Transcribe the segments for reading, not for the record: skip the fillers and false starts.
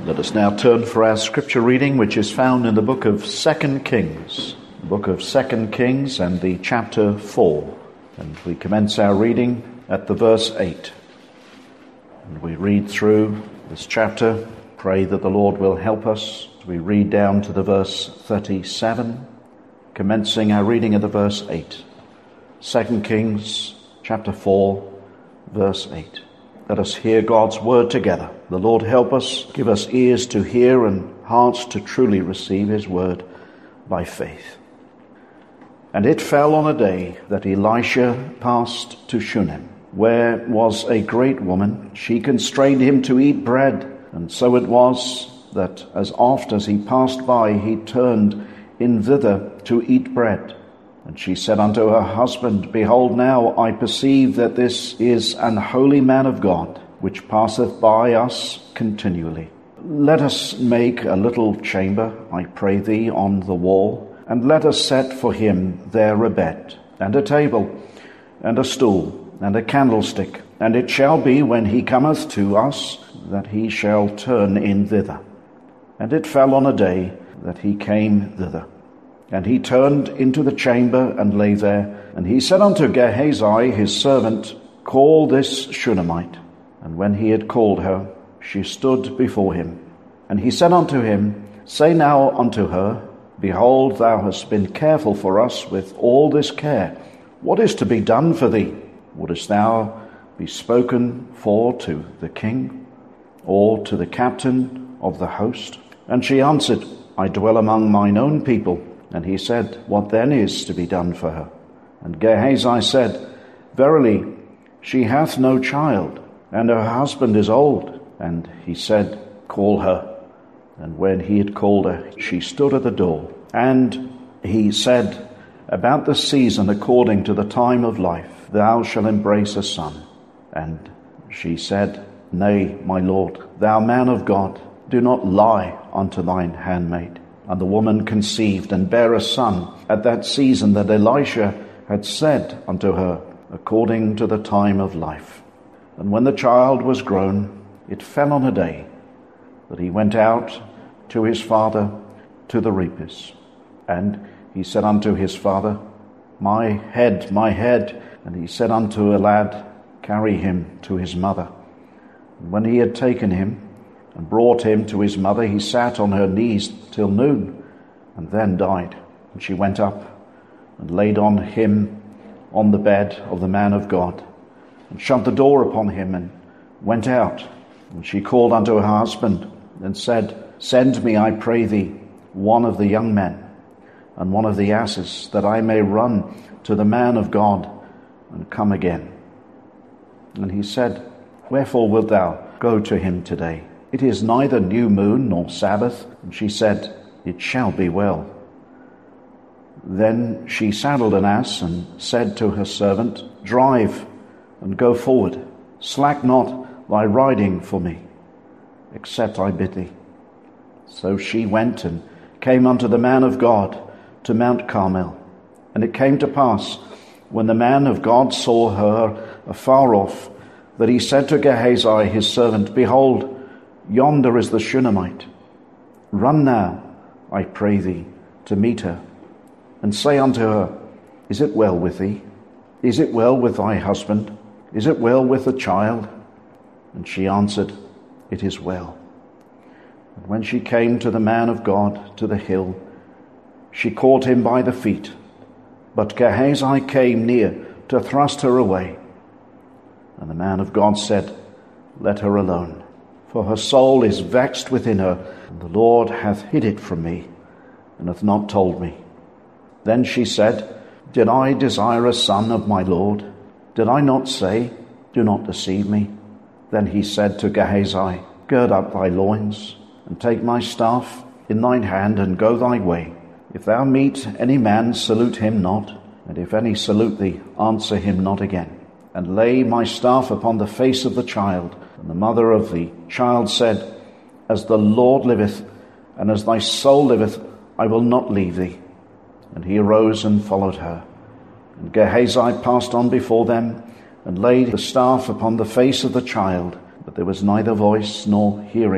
Let us now turn for our scripture reading, which is found in the book of 2 Kings. The book of 2 Kings and the chapter 4. And we commence our reading at the verse 8. And we read through this chapter. Pray that the Lord will help us. We read down to the verse 37, commencing our reading at the verse 8. 2 Kings chapter 4, verse 8. Let us hear God's word together. The Lord help us, give us ears to hear and hearts to truly receive his word by faith. And it fell on a day that Elisha passed to Shunem, where was a great woman. She constrained him to eat bread. And so it was that as oft as he passed by, he turned in thither to eat bread. And she said unto her husband, Behold, now I perceive that this is an holy man of God, which passeth by us continually. Let us make a little chamber, I pray thee, on the wall, and let us set for him there a bed, and a table, and a stool, and a candlestick. And it shall be, when he cometh to us, that he shall turn in thither. And it fell on a day that he came thither. And he turned into the chamber and lay there. And he said unto Gehazi his servant, Call this Shunammite. And when he had called her, she stood before him. And he said unto him, Say now unto her, Behold, thou hast been careful for us with all this care. What is to be done for thee? Wouldest thou be spoken for to the king, or to the captain of the host? And she answered, I dwell among mine own people. And he said, What then is to be done for her? And Gehazi said, Verily, she hath no child, and her husband is old. And he said, Call her. And when he had called her, she stood at the door. And he said, About the season according to the time of life, thou shalt embrace a son. And she said, Nay, my lord, thou man of God, do not lie unto thine handmaid. And the woman conceived and bare a son at that season that Elisha had said unto her, according to the time of life. And when the child was grown, it fell on a day that he went out to his father to the reapers. And he said unto his father, My head, my head. And he said unto a lad, Carry him to his mother. And when he had taken him, and brought him to his mother, he sat on her knees till noon, and then died. And she went up and laid on him on the bed of the man of God, and shut the door upon him, and went out. And she called unto her husband, and said, Send me, I pray thee, one of the young men, and one of the asses, that I may run to the man of God, and come again. And he said, Wherefore wilt thou go to him today? It is neither new moon nor Sabbath. And she said, It shall be well. Then she saddled an ass and said to her servant, Drive and go forward. Slack not thy riding for me, except I bid thee. So she went and came unto the man of God to Mount Carmel. And it came to pass, when the man of God saw her afar off, that he said to Gehazi his servant, Behold, yonder is the Shunammite. Run now, I pray thee, to meet her, and say unto her, Is it well with thee? Is it well with thy husband? Is it well with the child? And she answered, It is well. And when she came to the man of God to the hill, she caught him by the feet. But Gehazi came near to thrust her away. And the man of God said, Let her alone. For her soul is vexed within her, and the Lord hath hid it from me, and hath not told me. Then she said, Did I desire a son of my Lord? Did I not say, Do not deceive me? Then he said to Gehazi, Gird up thy loins, and take my staff in thine hand, and go thy way. If thou meet any man, salute him not, and if any salute thee, answer him not again. And lay my staff upon the face of the child. And the mother of the child said, As the Lord liveth, and as thy soul liveth, I will not leave thee. And he arose and followed her. And Gehazi passed on before them, and laid the staff upon the face of the child. But there was neither voice nor hearing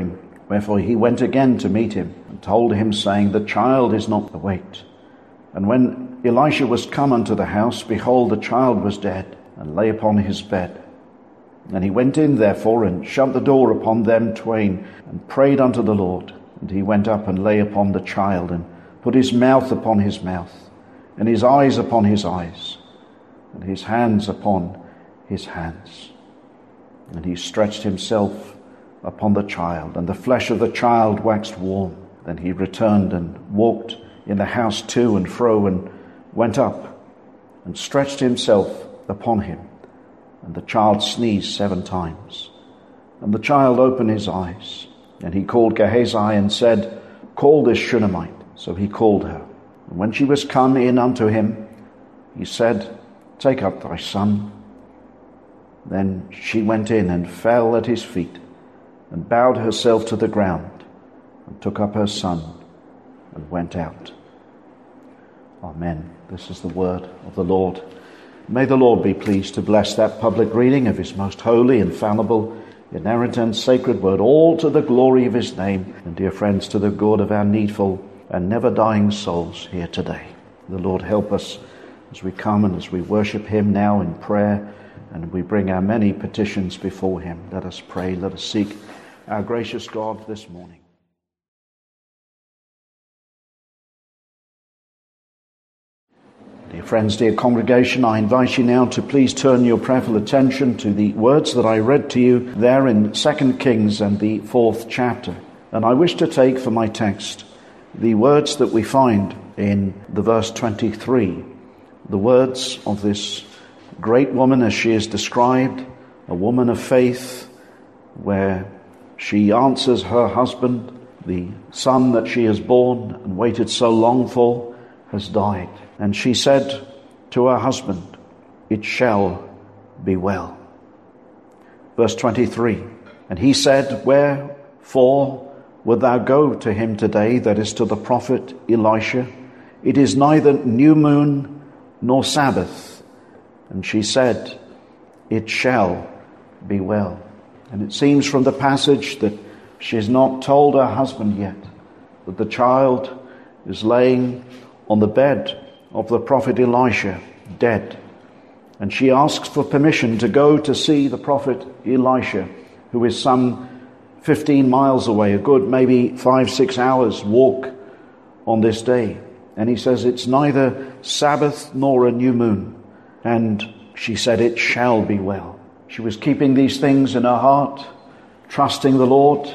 Wherefore he went again to meet him, and told him, saying, The child is not awake. And when Elisha was come unto the house, behold, the child was dead, and lay upon his bed. And he went in therefore, and shut the door upon them twain, and prayed unto the Lord. And he went up and lay upon the child, and put his mouth upon his mouth, and his eyes upon his eyes, and his hands upon his hands. And he stretched himself upon the child, and the flesh of the child waxed warm. Then he returned and walked in the house to and fro, and went up and stretched himself upon him. And the child sneezed 7 times. And the child opened his eyes, and he called Gehazi and said, Call this Shunammite. So he called her. And when she was come in unto him, he said, Take up thy son. Then she went in and fell at his feet, and bowed herself to the ground, and took up her son, and went out. Amen. This is the word of the Lord. May the Lord be pleased to bless that public reading of his most holy, infallible, inerrant and sacred word, all to the glory of his name, and dear friends, to the good of our needful and never dying souls here today. The Lord help us as we come and as we worship him now in prayer, and we bring our many petitions before him. Let us pray, let us seek our gracious God this morning. Dear friends, dear congregation, I invite you now to please turn your prayerful attention to the words that I read to you there in 2 Kings and the 4th chapter. And I wish to take for my text the words that we find in the verse 23, the words of this great woman as she is described, a woman of faith, where she answers her husband. The son that she has borne and waited so long for has died. And she said to her husband, It shall be well. Verse 23, And he said, Wherefore wilt thou go to him today, that is to the prophet Elisha? It is neither new moon nor Sabbath. And she said, It shall be well. And it seems from the passage that she has not told her husband yet that the child is laying on the bed of the prophet Elisha, dead. And she asks for permission to go to see the prophet Elisha, who is some 15 miles away, a good maybe 5-6 hours walk on this day. And he says it's neither Sabbath nor a new moon. And she said, It shall be well. She was keeping these things in her heart, trusting the Lord.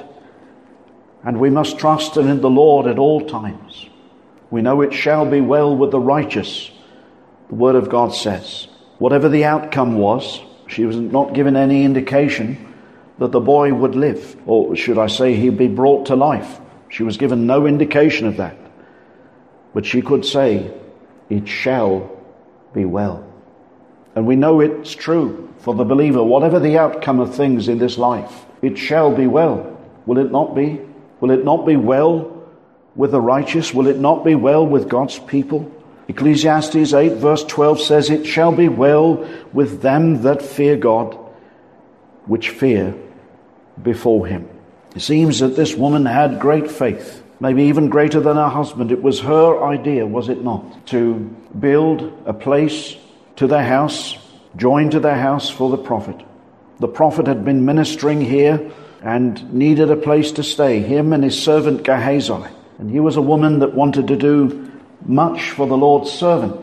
And we must trust in the Lord at all times. We know it shall be well with the righteous, the Word of God says. Whatever the outcome was, she was not given any indication that the boy would live, or should I say he'd be brought to life. She was given no indication of that. But she could say, It shall be well. And we know it's true for the believer, whatever the outcome of things in this life, it shall be well. Will it not be? Will it not be well with the righteous? Will it not be well with God's people? Ecclesiastes 8 verse 12 says, It shall be well with them that fear God, which fear before him. It seems that this woman had great faith, maybe even greater than her husband. It was her idea, was it not, to build a place to their house, joined to their house for the prophet. The prophet had been ministering here and needed a place to stay, him and his servant Gehazi. And he was a woman that wanted to do much for the Lord's servant,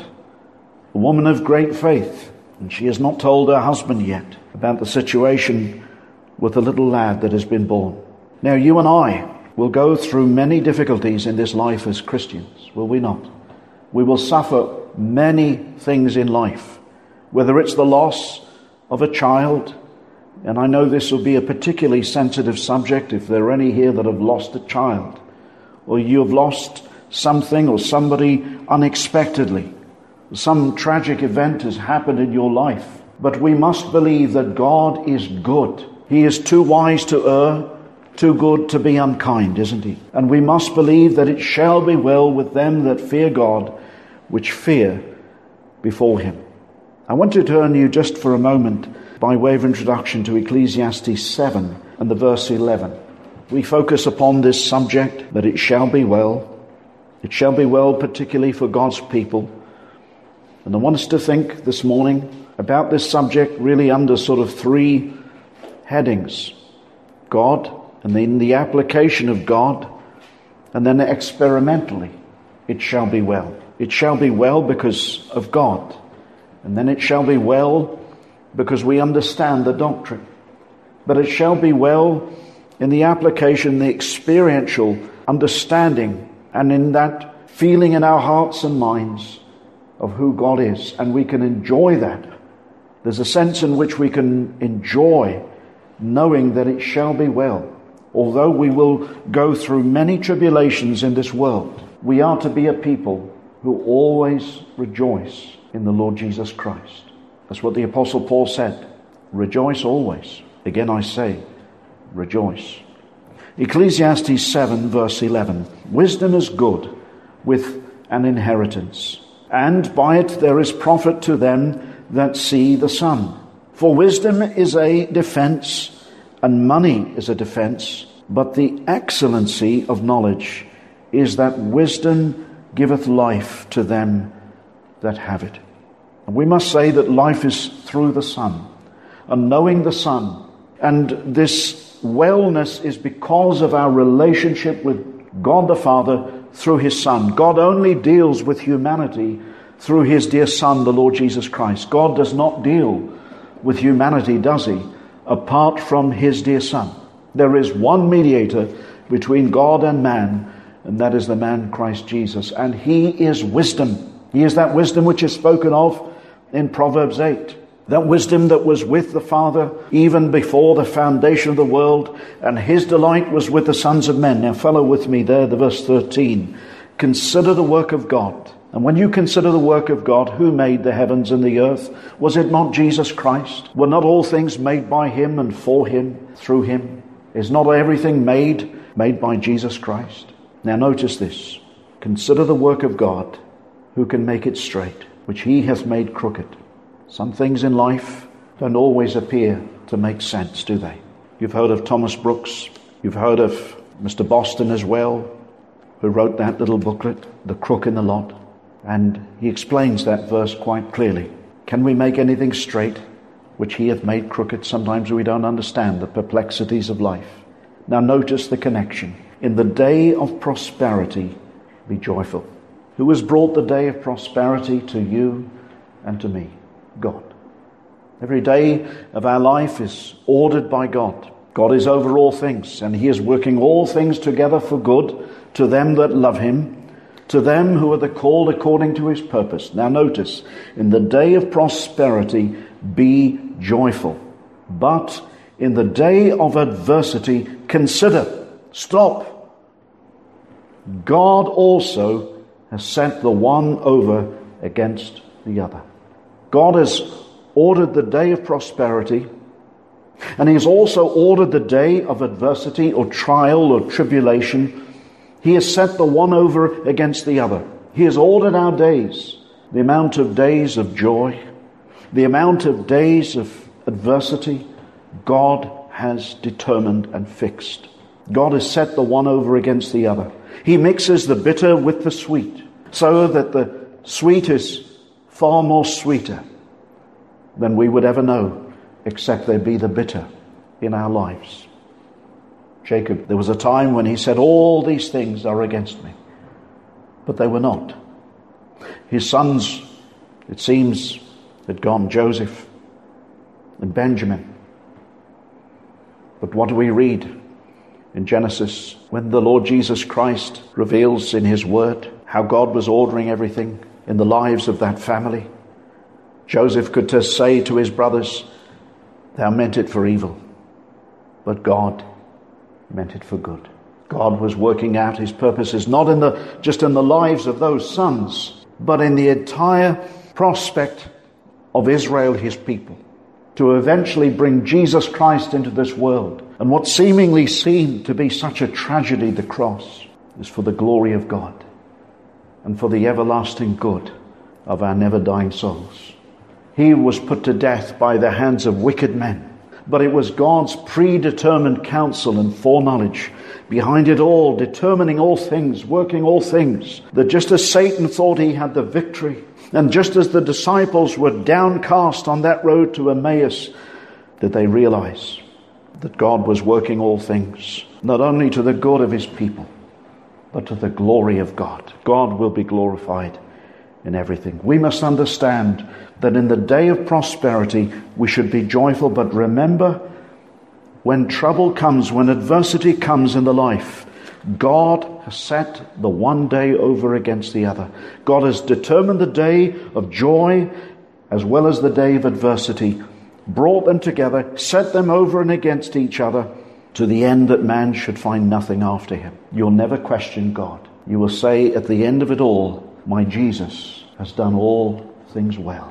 a woman of great faith. And she has not told her husband yet about the situation with the little lad that has been born. Now you and I will go through many difficulties in this life as Christians, will we not? We will suffer many things in life, whether it's the loss of a child, and I know this will be a particularly sensitive subject if there are any here that have lost a child, or you have lost something or somebody unexpectedly. Some tragic event has happened in your life. But we must believe that God is good. He is too wise to err, too good to be unkind, isn't he? And we must believe that it shall be well with them that fear God, which fear before him. I want to turn you just for a moment by way of introduction to Ecclesiastes 7 and the verse 11. we focus upon this subject, that it shall be well. It shall be well, particularly for God's people. And I want us to think this morning about this subject really under sort of three headings. God, and then the application of God, and then experimentally, it shall be well. It shall be well because of God. And then it shall be well because we understand the doctrine. But it shall be well in the application, the experiential understanding, and in that feeling in our hearts and minds of who God is. And we can enjoy that. There's a sense in which we can enjoy knowing that it shall be well. Although we will go through many tribulations in this world, we are to be a people who always rejoice in the Lord Jesus Christ. That's what the Apostle Paul said. Rejoice always. Again I say, rejoice. Ecclesiastes 7 verse 11. Wisdom is good with an inheritance, and by it there is profit to them that see the sun. For wisdom is a defense, and money is a defense, but the excellency of knowledge is that wisdom giveth life to them that have it. And we must say that life is through the Son, and knowing the Son. And this wellness is because of our relationship with God the Father through His Son. God only deals with humanity through His dear Son, the Lord Jesus Christ. God does not deal with humanity, does He, apart from His dear Son. There is one mediator between God and man, and that is the man Christ Jesus. And He is wisdom. He is that wisdom which is spoken of in Proverbs 8. That wisdom that was with the Father even before the foundation of the world, and His delight was with the sons of men. Now follow with me there, the verse 13. Consider the work of God. And when you consider the work of God, who made the heavens and the earth? Was it not Jesus Christ? Were not all things made by Him and for Him, through Him? Is not everything made by Jesus Christ? Now notice this. Consider the work of God, who can make it straight, which He hath made crooked. Some things in life don't always appear to make sense, do they? You've heard of Thomas Brooks. You've heard of Mr. Boston as well, who wrote that little booklet, The Crook in the Lot. And he explains that verse quite clearly. Can we make anything straight which He hath made crooked? Sometimes we don't understand the perplexities of life. Now notice the connection. In the day of prosperity, be joyful. Who has brought the day of prosperity to you and to me? God. Every day of our life is ordered by God. God is over all things, and He is working all things together for good to them that love Him, to them who are the called according to His purpose. Now notice, in the day of prosperity, be joyful. But in the day of adversity, consider, stop. God also has set the one over against the other. God has ordered the day of prosperity, and He has also ordered the day of adversity or trial or tribulation. He has set the one over against the other. He has ordered our days, the amount of days of joy, the amount of days of adversity. God has determined and fixed. God has set the one over against the other. He mixes the bitter with the sweet, so that the sweet is far more sweeter than we would ever know, except there be the bitter in our lives. Jacob, there was a time when he said, all these things are against me. But they were not. His sons, it seems, had gone, Joseph and Benjamin. But what do we read in Genesis when the Lord Jesus Christ reveals in His Word how God was ordering everything in the lives of that family? Joseph could just say to his brothers, thou meant it for evil, but God meant it for good. God was working out His purposes, not just in the lives of those sons, but in the entire prospect of Israel, His people, to eventually bring Jesus Christ into this world. And what seemingly seemed to be such a tragedy, the cross, is for the glory of God and for the everlasting good of our never-dying souls. He was put to death by the hands of wicked men, but it was God's predetermined counsel and foreknowledge behind it all, determining all things, working all things, that just as Satan thought he had the victory, and just as the disciples were downcast on that road to Emmaus, did they realize that God was working all things, not only to the good of his people, but to the glory of God. God will be glorified in everything. We must understand that in the day of prosperity, we should be joyful, but remember, when trouble comes, when adversity comes in the life, God has set the one day over against the other. God has determined the day of joy as well as the day of adversity, brought them together, set them over and against each other, to the end that man should find nothing after him. You'll never question God. You will say at the end of it all, my Jesus has done all things well.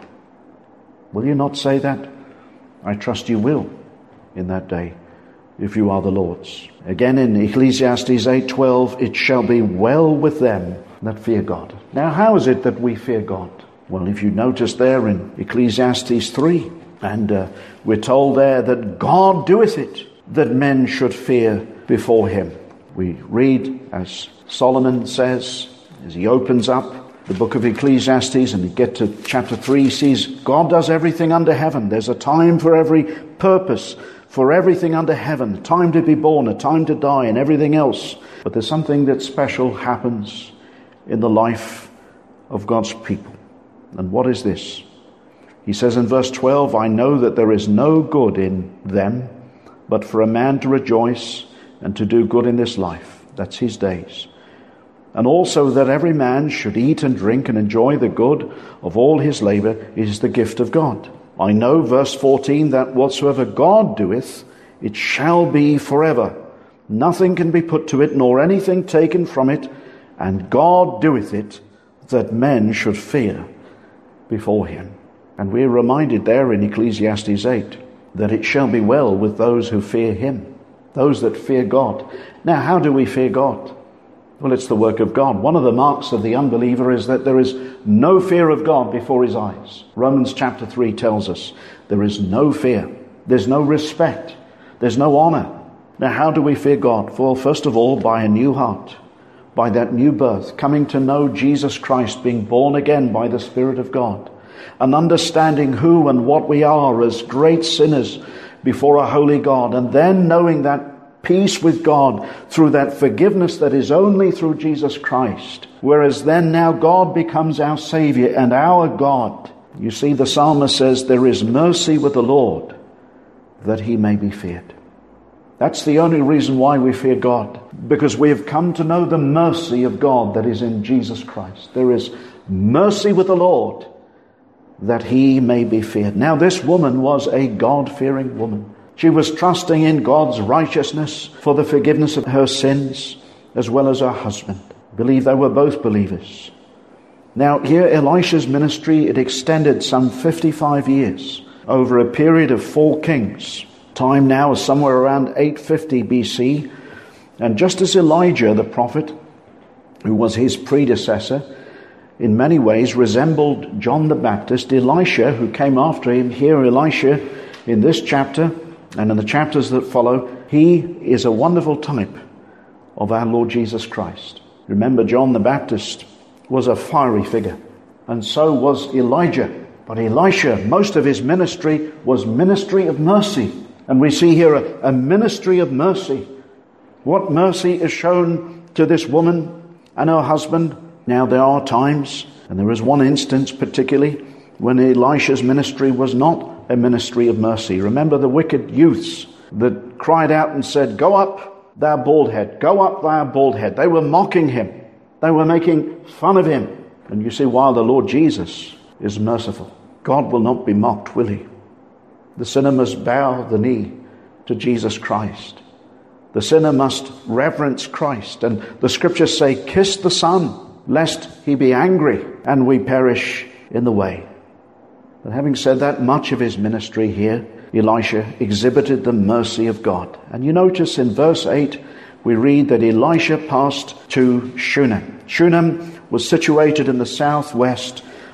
Will you not say that? I trust you will in that day, if you are the Lord's. Again in Ecclesiastes 8:12, it shall be well with them that fear God. Now how is it that we fear God? Well, if you notice there in Ecclesiastes 3, and we're told there that God doeth it, that men should fear before him. We read, as Solomon says, as he opens up the book of Ecclesiastes and you get to chapter 3, he sees God does everything under heaven. There's a time for every purpose, for everything under heaven, a time to be born, a time to die, and everything else. But there's something that special happens in the life of God's people. And what is this? He says in verse 12, I know that there is no good in them, but for a man to rejoice and to do good in this life. That's his days. And also that every man should eat and drink and enjoy the good of all his labor is the gift of God. I know, verse 14, that whatsoever God doeth, it shall be forever. Nothing can be put to it, nor anything taken from it. And God doeth it, that men should fear before him. And we're reminded there in Ecclesiastes 8, that it shall be well with those who fear him, those that fear God. Now, how do we fear God? Well, it's the work of God. One of the marks of the unbeliever is that there is no fear of God before his eyes. Romans chapter 3 tells us there is no fear. There's no respect. There's no honor. Now, how do we fear God? Well, first of all, by a new heart, by that new birth, coming to know Jesus Christ, being born again by the Spirit of God, and understanding who and what we are as great sinners before a holy God, and then knowing that peace with God through that forgiveness that is only through Jesus Christ. Whereas then now God becomes our Savior and our God. You see, the psalmist says, there is mercy with the Lord, that he may be feared. That's the only reason why we fear God, because we have come to know the mercy of God that is in Jesus Christ. There is mercy with the Lord, that he may be feared. Now, this woman was a God-fearing woman. She was trusting in God's righteousness for the forgiveness of her sins, as well as her husband. I believe they were both believers. Now, here Elisha's ministry, it extended some 55 years over a period of 4 kings. Time now is somewhere around 850 BC. And just as Elijah, the prophet, who was his predecessor, in many ways resembled John the Baptist, Elisha, who came after him, here Elisha in this chapter and in the chapters that follow, he is a wonderful type of our Lord Jesus Christ. Remember, John the Baptist was a fiery figure, and so was Elijah. But Elisha, most of his ministry was ministry of mercy. And we see here a ministry of mercy. What mercy is shown to this woman and her husband? Now, there are times, and there is one instance particularly, when Elisha's ministry was not a ministry of mercy. Remember the wicked youths that cried out and said, go up, thou bald head, go up, thou bald head. They were mocking him. They were making fun of him. And you see, while the Lord Jesus is merciful, God will not be mocked, will he? The sinner must bow the knee to Jesus Christ. The sinner must reverence Christ. And the scriptures say, kiss the Son, lest he be angry and we perish in the way. But having said that, much of his ministry here, Elisha exhibited the mercy of God. And you notice in verse 8, we read that Elisha passed to Shunem. Shunem was situated in the southwest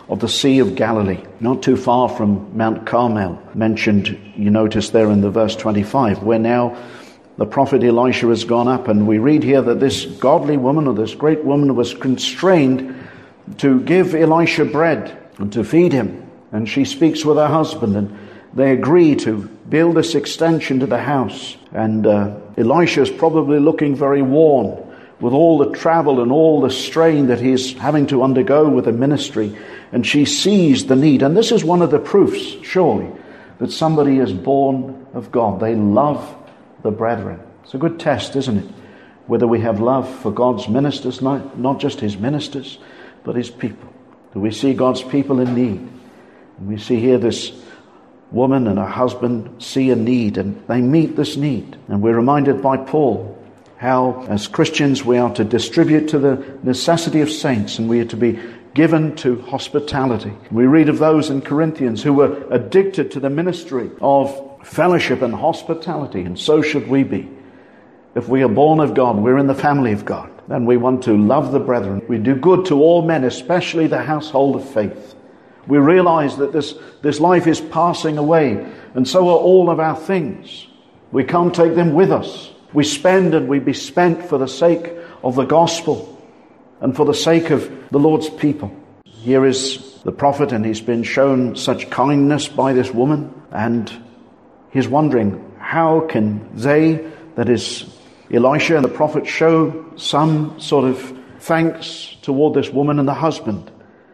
of the Sea of Galilee, not too far from Mount Carmel, mentioned, you notice there in the verse 25, where now the prophet Elisha has gone up, and we read here that this godly woman, or this great woman, was constrained to give Elisha bread and to feed him. And she speaks with her husband, and they agree to build this extension to the house. And Elisha is probably looking very worn with all the travel and all the strain that he's having to undergo with the ministry. And she sees the need. And this is one of the proofs, surely, that somebody is born of God. They love the brethren. It's a good test, isn't it? Whether we have love for God's ministers, not just his ministers, but his people. Do we see God's people in need? And we see here this woman and her husband see a need, and they meet this need. And we're reminded by Paul how, as Christians, we are to distribute to the necessity of saints, and we are to be given to hospitality. We read of those in Corinthians who were addicted to the ministry of fellowship and hospitality, and so should we be. If we are born of God, we're in the family of God, then we want to love the brethren. We do good to all men, especially the household of faith. We realize that this life is passing away, and so are all of our things. We can't take them with us. We spend and we be spent for the sake of the gospel and for the sake of the Lord's people. Here is the prophet, and he's been shown such kindness by this woman, and he's wondering, how can they, that is Elisha and the prophet, show some sort of thanks toward this woman and the husband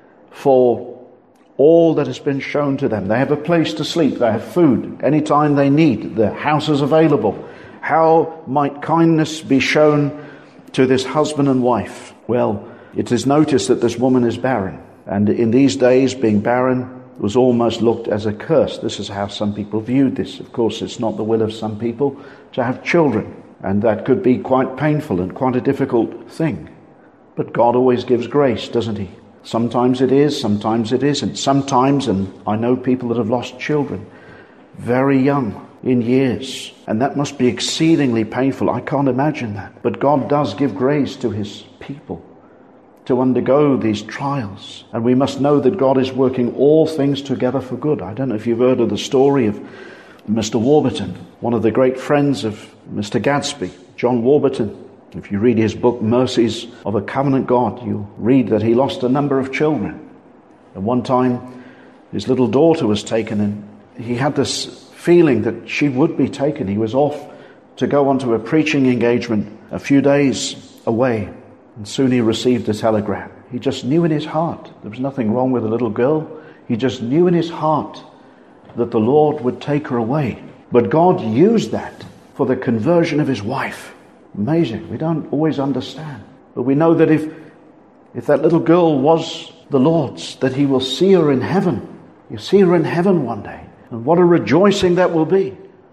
for all that has been shown to them? They have a place to sleep. They have food anytime they need. The house is available. How might kindness be shown to this husband and wife? Well, it is noticed that this woman is barren. And in these days, being barren was almost looked as a curse. This is how some people viewed this. Of course, it's not the will of some people to have children, and that could be quite painful and quite a difficult thing. But God always gives grace, doesn't he? Sometimes it is, sometimes it isn't. Sometimes, and I know people that have lost children very young in years, and that must be exceedingly painful. I can't imagine that. But God does give grace to his people to undergo these trials. And we must know that God is working all things together for good. I don't know if you've heard of the story of Mr. Warburton, one of the great friends of Mr. Gadsby, John Warburton. If you read his book, Mercies of a Covenant God, you'll read that he lost a number of children. At one time, his little daughter was taken, and he had this feeling that she would be taken. He was off to go onto a preaching engagement a few days away. And soon he received a telegram. He just knew in his heart, there was nothing wrong with the little girl. He just knew in his heart that the Lord would take her away. But God used that for the conversion of his wife. Amazing. We don't always understand. But we know that if that little girl was the Lord's, that he will see her in heaven. You'll see her in heaven one day. And what a rejoicing that will be.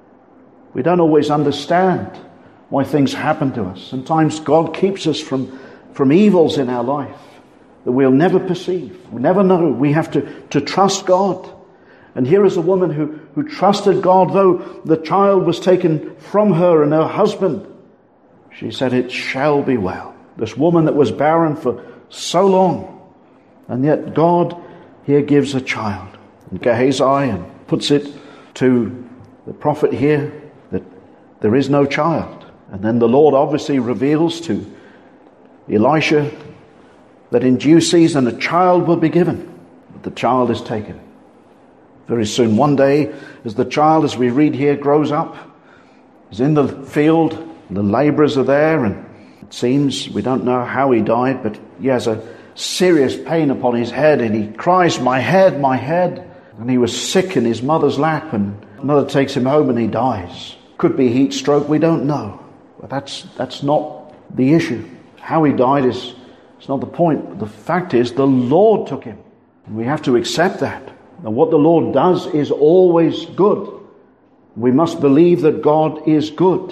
We don't always understand why things happen to us. Sometimes God keeps us from evils in our life that we'll never perceive. We'll never know. We have to trust God. And here is a woman who trusted God, though the child was taken from her and her husband. She said, "It shall be well." This woman that was barren for so long, and yet God here gives a child. And Gehazi and puts it to the prophet here that there is no child. And then the Lord obviously reveals to Elisha that in due season a child will be given. But the child is taken. Very soon, one day, as the child, as we read here, grows up, is in the field, the labourers are there, and it seems, we don't know how he died, but he has a serious pain upon his head, and he cries, "My head, my head." And he was sick in his mother's lap, and mother takes him home and he dies. Could be heat stroke, we don't know. But that's not the issue. How he died is not the point. The fact is, the Lord took him. And we have to accept that. And what the Lord does is always good. We must believe that God is good.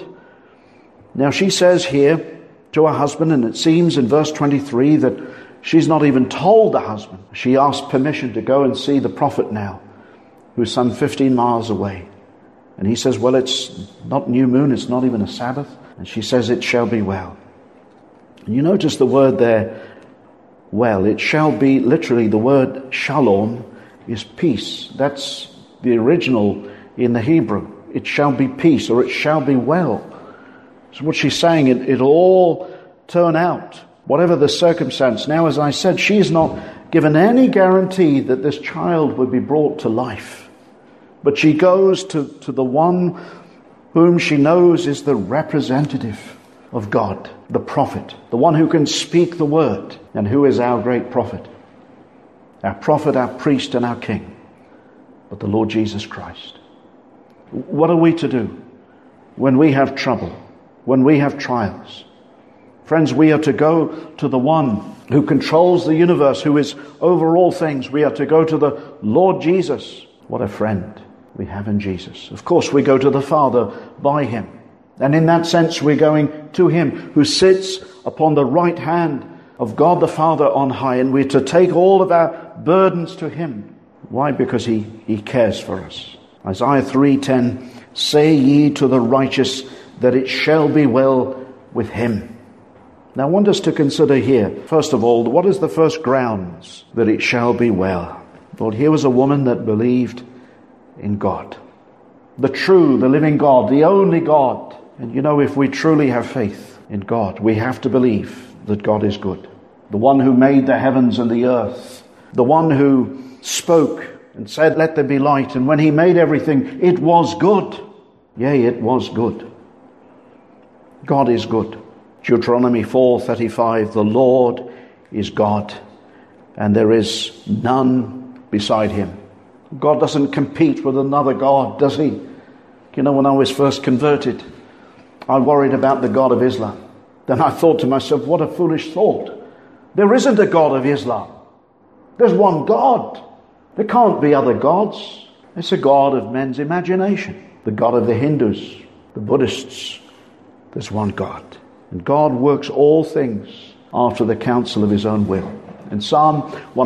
Now she says here to her husband, and it seems in verse 23 that she's not even told the husband. She asked permission to go and see the prophet now, who's some 15 miles away. And he says, well, it's not new moon, it's not even a Sabbath. And she says, "It shall be well." And you notice the word there, well. It shall be, literally the word shalom is peace. That's the original in the Hebrew. It shall be peace, or it shall be well. So what she's saying, it'll all turn out, whatever the circumstance. Now, as I said, she's not given any guarantee that this child would be brought to life. But she goes to the one whom she knows is the representative of God, the prophet, the one who can speak the word, and who is our great prophet, our priest, and our king, but the Lord Jesus Christ. What are we to do when we have trouble, when we have trials? Friends, we are to go to the one who controls the universe, who is over all things. We are to go to the Lord Jesus. What a friend we have in Jesus. Of course, we go to the Father by him. And in that sense, we're going to him who sits upon the right hand of God the Father on high. And we're to take all of our burdens to him. Why? Because he cares for us. Isaiah 3:10, say ye to the righteous that it shall be well with him. Now I want us to consider here, first of all, what is the first grounds that it shall be well? Lord, here was a woman that believed in God. The true, the living God, the only God. And you know, if we truly have faith in God, we have to believe that God is good. The one who made the heavens and the earth. The one who spoke and said, let there be light. And when he made everything, it was good. Yea, it was good. God is good. Deuteronomy 4:35, the Lord is God, and there is none beside him. God doesn't compete with another God, does he? You know, when I was first converted, I worried about the God of Islam. Then I thought to myself, what a foolish thought. There isn't a God of Islam. There's one God. There can't be other gods. It's a God of men's imagination. The God of the Hindus, the Buddhists. There's one God. And God works all things after the counsel of his own will. In Psalm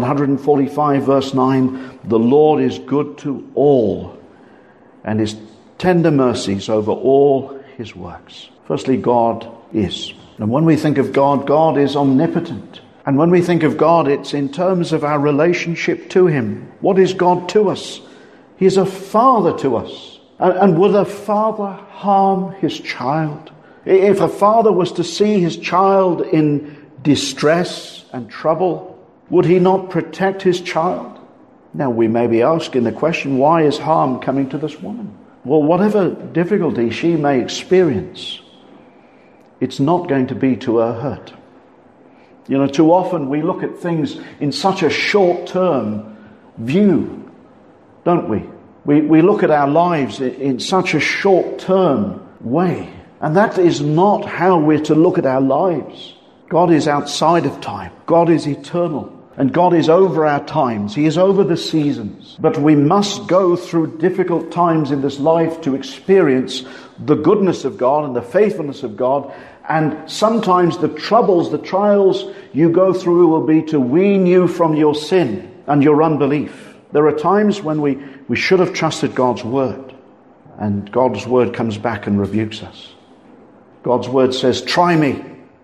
145 verse 9, the Lord is good to all, and his tender mercies over all his works. Firstly, God is. And when we think of God, God is omnipotent. And when we think of God, it's in terms of our relationship to him. What is God to us? He is a father to us. And would a father harm his child? If a father was to see his child in distress and trouble, would he not protect his child? Now we may be asking the question, why is harm coming to this woman? Well, whatever difficulty she may experience, it's not going to be to her hurt. You know, too often we look at things in such a short-term view, don't we? We look at our lives in such a short-term way. And that is not how we're to look at our lives. God is outside of time. God is eternal. And God is over our times. He is over the seasons. But we must go through difficult times in this life to experience the goodness of God and the faithfulness of God. And sometimes the troubles, the trials you go through will be to wean you from your sin and your unbelief. There are times when we should have trusted God's word. And God's word comes back and rebukes us. God's word says, try me,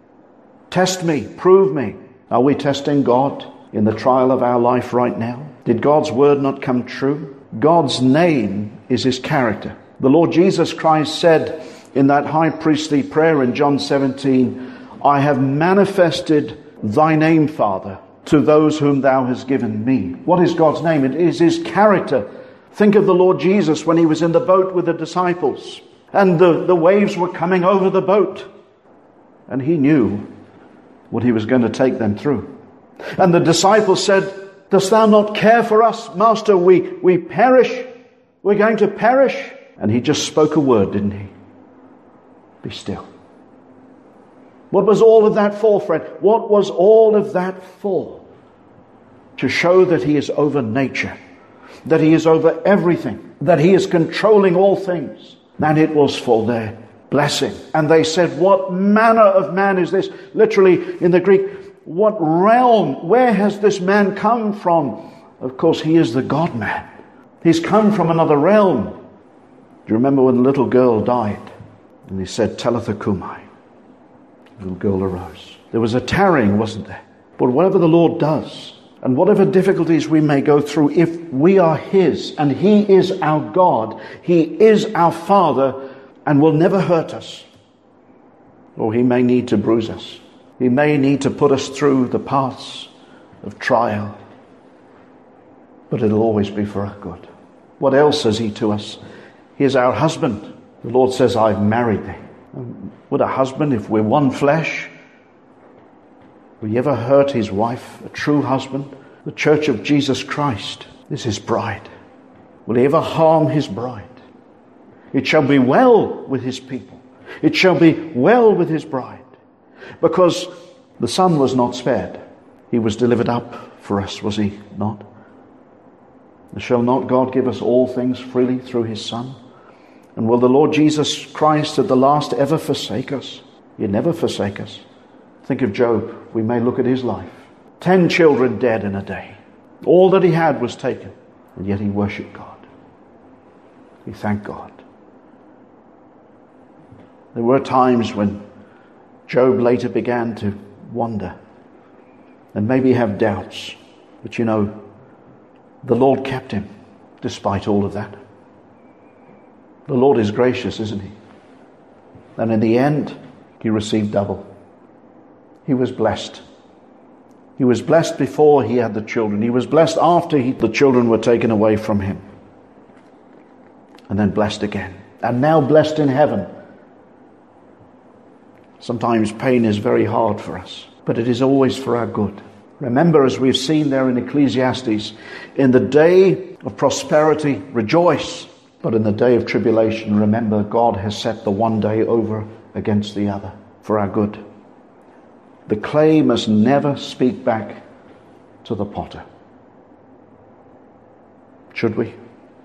test me, prove me. Are we testing God in the trial of our life right now? Did God's word not come true? God's name is his character. The Lord Jesus Christ said in that high priestly prayer in John 17, I have manifested thy name, Father, to those whom thou hast given me. What is God's name? It is his character. Think of the Lord Jesus when he was in the boat with the disciples. And the waves were coming over the boat. And he knew what he was going to take them through. And the disciples said, dost thou not care for us, Master? We perish. We're going to perish. And he just spoke a word, didn't he? Be still. What was all of that for, friend? What was all of that for? To show that he is over nature. That he is over everything. That he is controlling all things. And it was for their blessing. And they said, what manner of man is this? Literally in the Greek, what realm? Where has this man come from? Of course, he is the God-man. He's come from another realm. Do you remember when the little girl died? And he said, Talitha Kumai. The little girl arose. There was a tarrying, wasn't there? But whatever the Lord does, and whatever difficulties we may go through, if we are His, and He is our God, He is our Father, and will never hurt us, or He may need to bruise us. He may need to put us through the paths of trial, but it'll always be for our good. What else is He to us? He is our husband. The Lord says, I've married thee. Would a husband, if we're one flesh, will he ever hurt his wife? A true husband, the church of Jesus Christ, is his bride. Will he ever harm his bride? It shall be well with his people. It shall be well with his bride. Because the Son was not spared. He was delivered up for us, was he not? Shall not God give us all things freely through his Son? And will the Lord Jesus Christ at the last ever forsake us? He'd never forsake us. Think of Job. We may look at his life. 10 children dead in a day. All that he had was taken. And yet he worshipped God. He thanked God. There were times when Job later began to wonder and maybe have doubts. But you know, the Lord kept him despite all of that. The Lord is gracious, isn't he? And in the end, he received double. He was blessed. He was blessed before he had the children. He was blessed after the children were taken away from him. And then blessed again. And now blessed in heaven. Sometimes pain is very hard for us, but it is always for our good. Remember, as we've seen there in Ecclesiastes, in the day of prosperity, rejoice. But in the day of tribulation, remember, God has set the one day over against the other for our good. The clay must never speak back to the potter. Should we?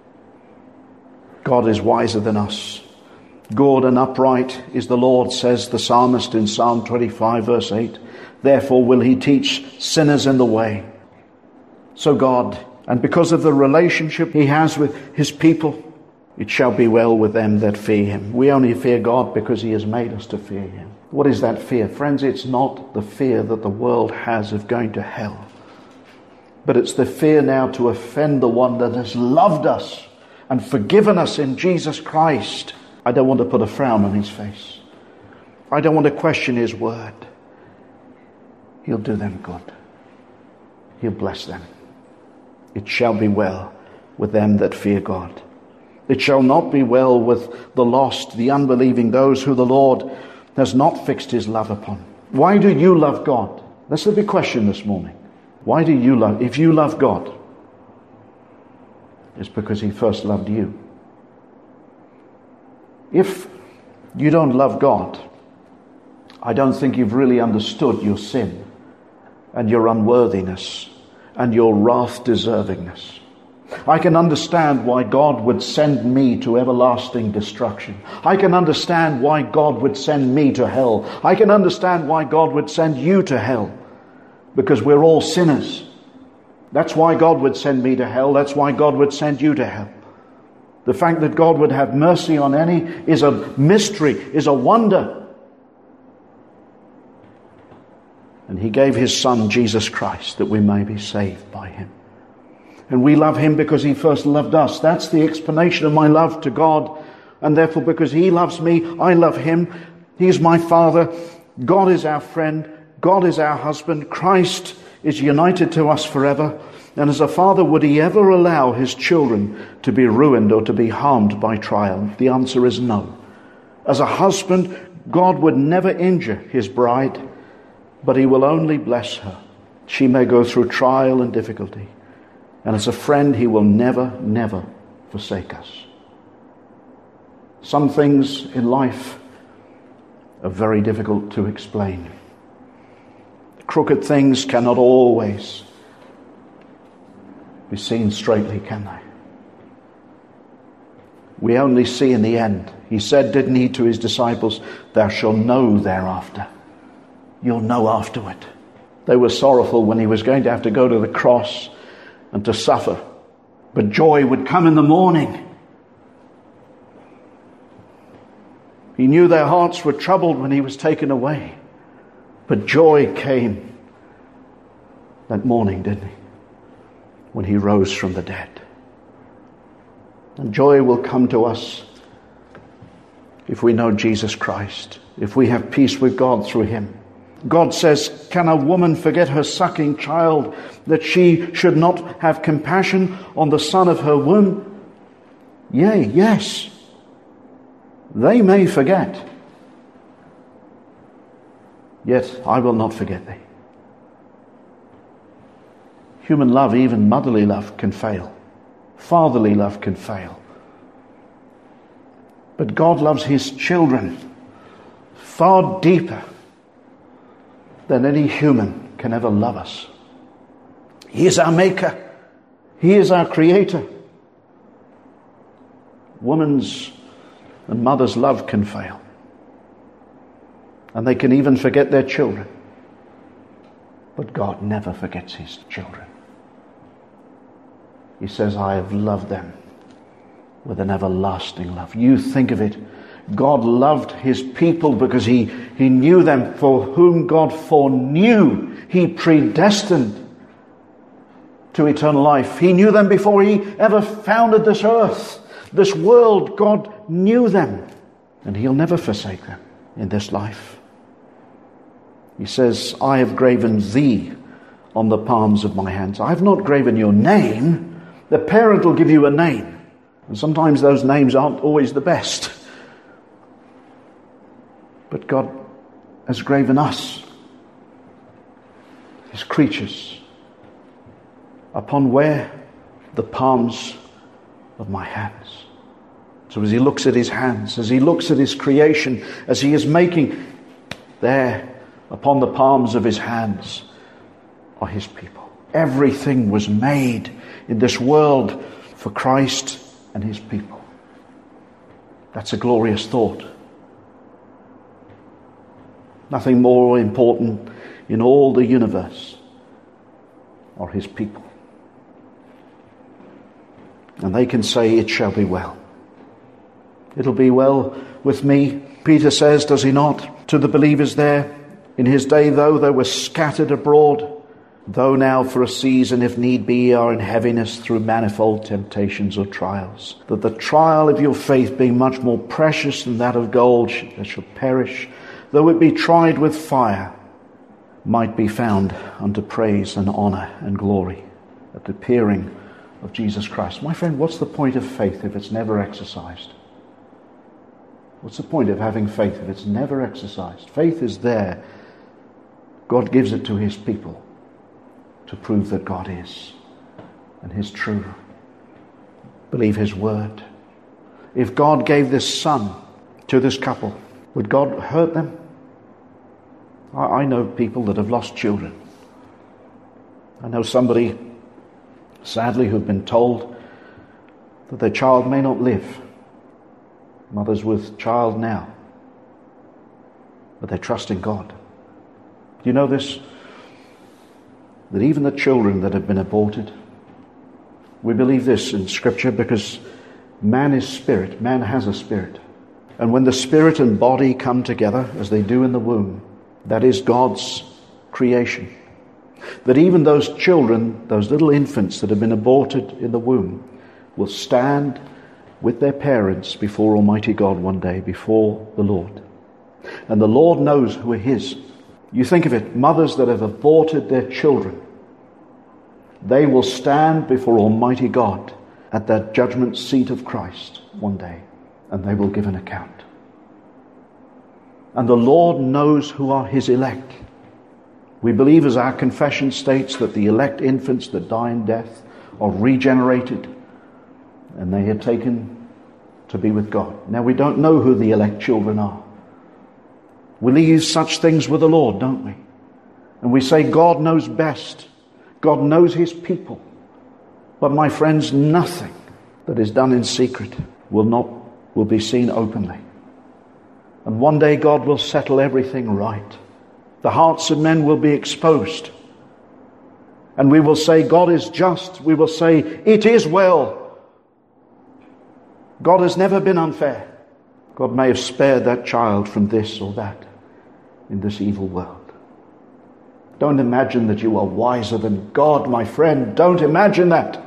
God is wiser than us. Good and upright is the Lord, says the psalmist in Psalm 25 verse 8. Therefore will he teach sinners in the way. So God, and because of the relationship he has with his people, it shall be well with them that fear him. We only fear God because he has made us to fear him. What is that fear? Friends, it's not the fear that the world has of going to hell. But it's the fear now to offend the one that has loved us and forgiven us in Jesus Christ. I don't want to put a frown on his face. I don't want to question his word. He'll do them good. He'll bless them. It shall be well with them that fear God. It shall not be well with the lost, the unbelieving, those who the Lord has not fixed his love upon. Why do you love God? That's the big question this morning. Why do you love? If you love God, it's because he first loved you. If you don't love God, I don't think you've really understood your sin and your unworthiness and your wrath deservingness. I can understand why God would send me to everlasting destruction. I can understand why God would send me to hell. I can understand why God would send you to hell. Because we're all sinners. That's why God would send me to hell. That's why God would send you to hell. The fact that God would have mercy on any is a mystery, is a wonder. And he gave his Son, Jesus Christ, that we may be saved by him. And we love him because he first loved us. That's the explanation of my love to God. And therefore, because he loves me, I love him. He is my Father. God is our friend. God is our husband. Christ is united to us forever. And as a father, would he ever allow his children to be ruined or to be harmed by trial? The answer is no. As a husband, God would never injure his bride, but he will only bless her. She may go through trial and difficulty. And as a friend, he will never, never forsake us. Some things in life are very difficult to explain. Crooked things cannot always be seen straightly, can they? We only see in the end. He said, didn't he, to his disciples, thou shalt know thereafter. You'll know afterward. They were sorrowful when he was going to have to go to the cross and to suffer. But joy would come in the morning. He knew their hearts were troubled when he was taken away. But joy came that morning, didn't he? When he rose from the dead. And joy will come to us if we know Jesus Christ, if we have peace with God through him. God says, can a woman forget her sucking child, that she should not have compassion on the son of her womb? Yea, yes, they may forget, yet I will not forget thee. Human love, even motherly love, can fail. Fatherly love can fail. But God loves his children far deeper than any human can ever love us. He is our maker. He is our creator. Woman's and mother's love can fail. And they can even forget their children. But God never forgets his children. He says, I have loved them with an everlasting love. You think of it. God loved his people because he knew them, for whom God foreknew, he predestined to eternal life. He knew them before he ever founded this earth, this world. God knew them, and he'll never forsake them in this life. He says, I have graven thee on the palms of my hands. I have not graven your name. The parent will give you a name. And sometimes those names aren't always the best. But God has graven us, his creatures, upon where? The palms of my hands. So as he looks at his hands, as he looks at his creation, as he is making, there upon the palms of his hands are his people. Everything was made in this world for Christ and his people. That's a glorious thought. Nothing more important in all the universe are his people. And they can say, it shall be well. It'll be well with me. Peter says, does he not, to the believers there, in his day, though they were scattered abroad, though now for a season, if need be, are in heaviness through manifold temptations or trials, that the trial of your faith, being much more precious than that of gold that shall perish, though it be tried with fire, might be found unto praise and honor and glory at the appearing of Jesus Christ. My friend, what's the point of faith if it's never exercised? What's the point of having faith if it's never exercised? Faith is there. God gives it to his people to prove that God is and is true. Believe his word. If God gave this son to this couple, would God hurt them? I know people that have lost children. I know somebody, sadly, who've been told that their child may not live. Mothers with child now. But they trust in God. Do you know this? That even the children that have been aborted, we believe this in Scripture because man is spirit. Man has a spirit. And when the spirit and body come together, as they do in the womb, that is God's creation. That even those children, those little infants that have been aborted in the womb, will stand with their parents before Almighty God one day, before the Lord. And the Lord knows who are his. You think of it, mothers that have aborted their children, they will stand before Almighty God at that judgment seat of Christ one day, and they will give an account. And the Lord knows who are his elect. We believe, as our confession states, that the elect infants that die in death are regenerated and they are taken to be with God. Now, we don't know who the elect children are. We leave such things with the Lord, don't we? And we say God knows best. God knows his people. But my friends, nothing that is done in secret will be seen openly. And one day God will settle everything right. The hearts of men will be exposed. And we will say God is just. We will say it is well. God has never been unfair. God may have spared that child from this or that in this evil world. Don't imagine that you are wiser than God, my friend. Don't imagine that.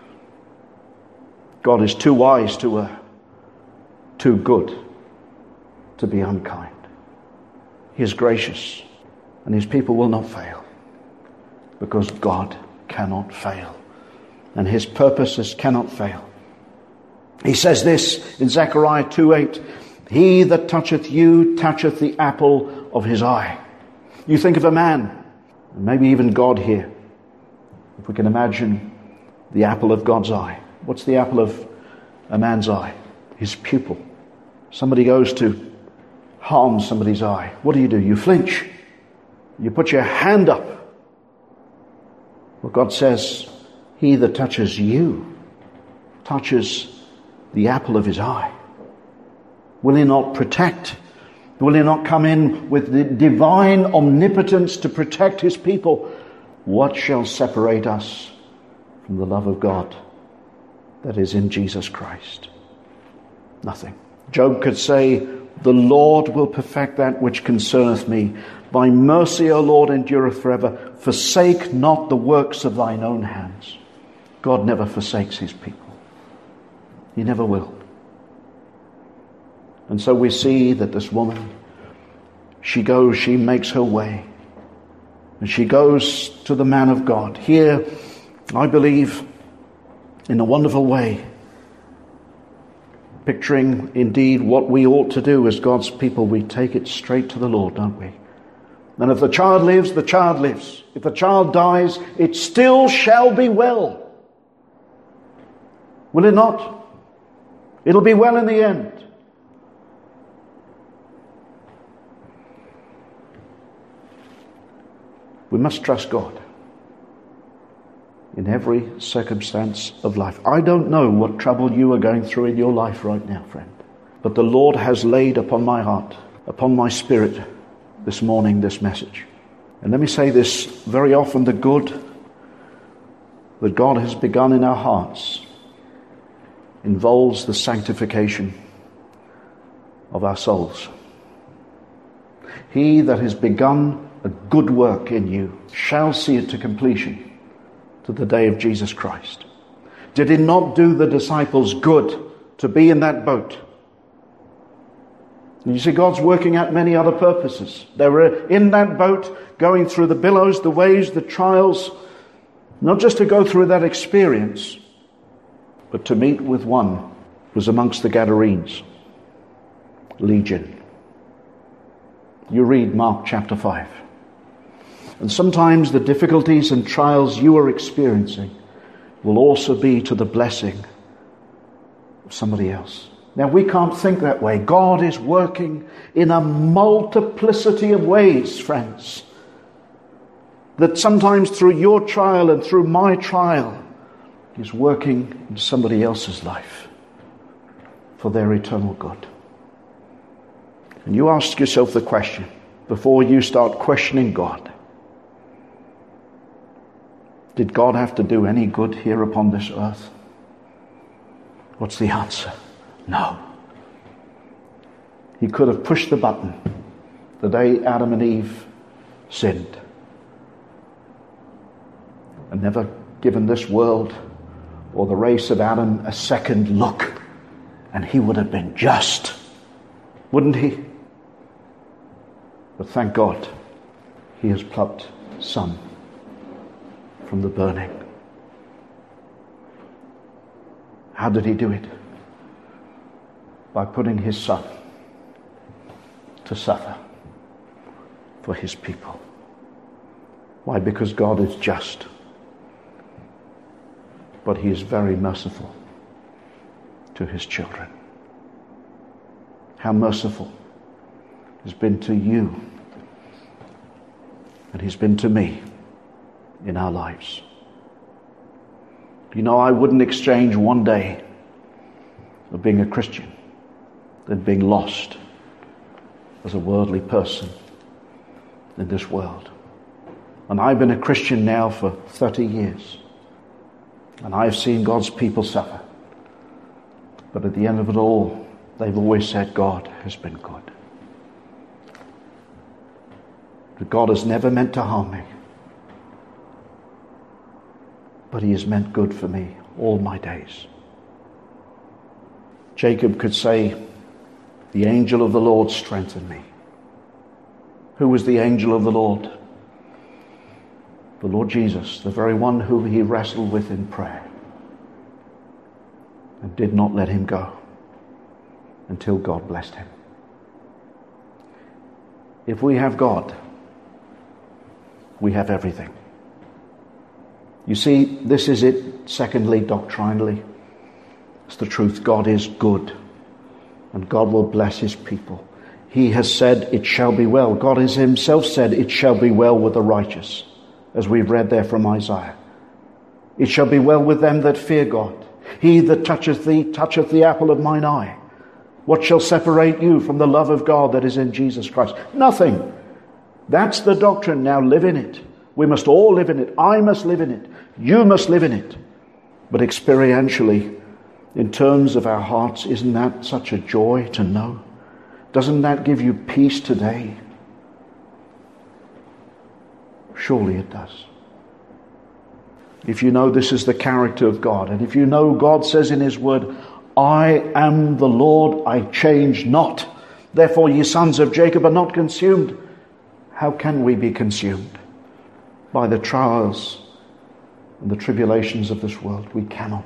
God is too wise to err, too good to be unkind. He is gracious, and his people will not fail, because God cannot fail, and his purposes cannot fail. He says this in Zechariah 2:8, he that toucheth you toucheth the apple of his eye. You think of a man, and maybe even God here, if we can imagine the apple of God's eye. What's the apple of a man's eye? His pupil. Somebody goes to harm somebody's eye. What do? You flinch. You put your hand up. Well, God says, he that touches you touches the apple of his eye. Will he not protect? Will he not come in with the divine omnipotence to protect his people? What shall separate us from the love of God that is in Jesus Christ? Nothing. Job could say, the Lord will perfect that which concerneth me. Thy mercy, O Lord, endureth forever. Forsake not the works of thine own hands. God never forsakes his people. He never will. And so we see that this woman, she goes, she makes her way. And she goes to the man of God. Here, I believe, in a wonderful way, picturing indeed what we ought to do as God's people, we take it straight to the Lord, don't we? And if the child lives, the child lives. If the child dies, it still shall be well. Will it not? It'll be well in the end. We must trust God in every circumstance of life. I don't know what trouble you are going through in your life right now, friend. But the Lord has laid upon my heart, upon my spirit this morning, this message. And let me say this, very often the good that God has begun in our hearts involves the sanctification of our souls. He that has begun a good work in you shall see it to completion to the day of Jesus Christ. Did it not do the disciples good to be in that boat? And you see, God's working out many other purposes. They were in that boat going through the billows, the waves, the trials, not just to go through that experience, but to meet with one who was amongst the Gadarenes, Legion. You read Mark chapter 5. And sometimes the difficulties and trials you are experiencing will also be to the blessing of somebody else. Now, we can't think that way. God is working in a multiplicity of ways, friends. That sometimes through your trial and through my trial, He's working in somebody else's life for their eternal good. And you ask yourself the question, before you start questioning God, did God have to do any good here upon this earth? What's the answer? No. He could have pushed the button the day Adam and Eve sinned and never given this world or the race of Adam a second look, and he would have been just, wouldn't he? But thank God, He has plucked some from the burning. How did He do it? By putting His Son to suffer for His people. Why? Because God is just, but He is very merciful to His children. How merciful He's been to you, and He's been to me in our lives. You know, I wouldn't exchange one day of being a Christian than being lost as a worldly person in this world. And I've been a Christian now for 30 years. And I've seen God's people suffer. But at the end of it all, they've always said, God has been good. That God has never meant to harm me. but he has meant good for me all my days. Jacob could say, the angel of the Lord strengthened me. Who was the angel of the Lord? The Lord Jesus, the very one who he wrestled with in prayer and did not let him go until God blessed him. If we have God, we have everything. You see, this is it. Secondly, doctrinally, it's the truth. God is good, and God will bless his people. He has said, it shall be well. God has himself said, it shall be well with the righteous, as we've read there from Isaiah. It shall be well with them that fear God. He that toucheth thee, toucheth the apple of mine eye. What shall separate you from the love of God that is in Jesus Christ? Nothing. That's the doctrine. Now live in it. We must all live in it. I must live in it. You must live in it. But experientially, in terms of our hearts, isn't that such a joy to know? Doesn't that give you peace today? Surely it does. If you know this is the character of God, and if you know God says in his word, I am the Lord, I change not. Therefore ye sons of Jacob are not consumed. How can we be consumed? By the trials and the tribulations of this world. We cannot.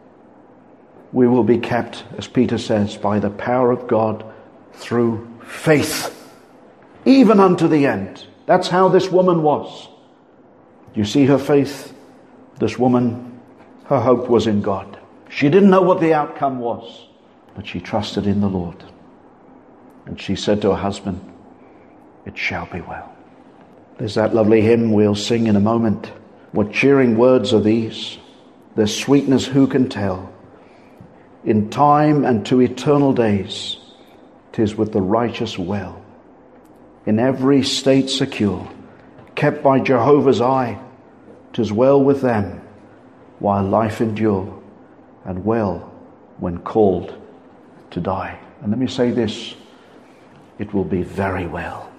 We will be kept, as Peter says, by the power of God through faith, even unto the end. That's how this woman was. You see her faith? This woman, her hope was in God. She didn't know what the outcome was, but she trusted in the Lord. And she said to her husband, it shall be well. There's that lovely hymn we'll sing in a moment. What cheering words are these? Their sweetness who can tell? In time and to eternal days, 'tis with the righteous well. In every state secure, kept by Jehovah's eye, 'tis well with them while life endure, and well when called to die. And let me say this, it will be very well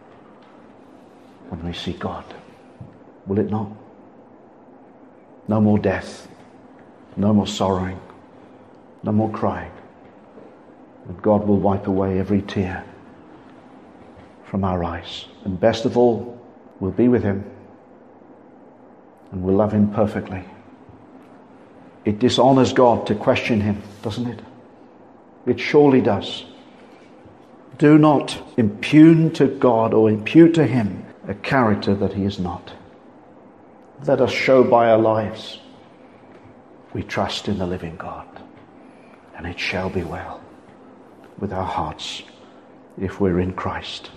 when we see God. Will it not? No more death, no more sorrowing, no more crying. And God will wipe away every tear from our eyes. And best of all, we'll be with him and we'll love him perfectly. It dishonors God to question him, doesn't it? It surely does. Do not impugn to God or impute to him a character that he is not. Let us show by our lives we trust in the living God, and it shall be well with our hearts if we're in Christ.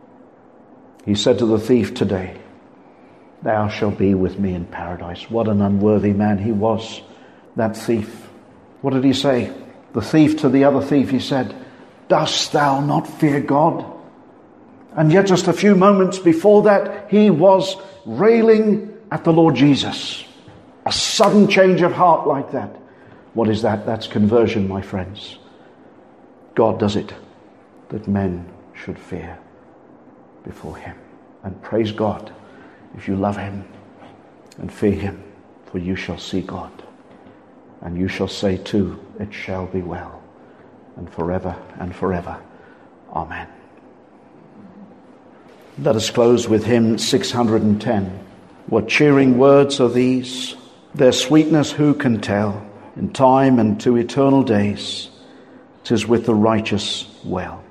He said to the thief today, thou shalt be with me in paradise. What an unworthy man he was, that thief. What did he say? The thief to the other thief, he said, dost thou not fear God? And yet just a few moments before that, he was railing at the Lord Jesus. A sudden change of heart like that. What is that? That's conversion, my friends. God does it, that men should fear before him. And praise God, if you love him and fear him, for you shall see God. And you shall say too, it shall be well, and forever. Amen. Let us close with hymn 610. What cheering words are these? Their sweetness who can tell? In time and to eternal days, 'tis with the righteous well.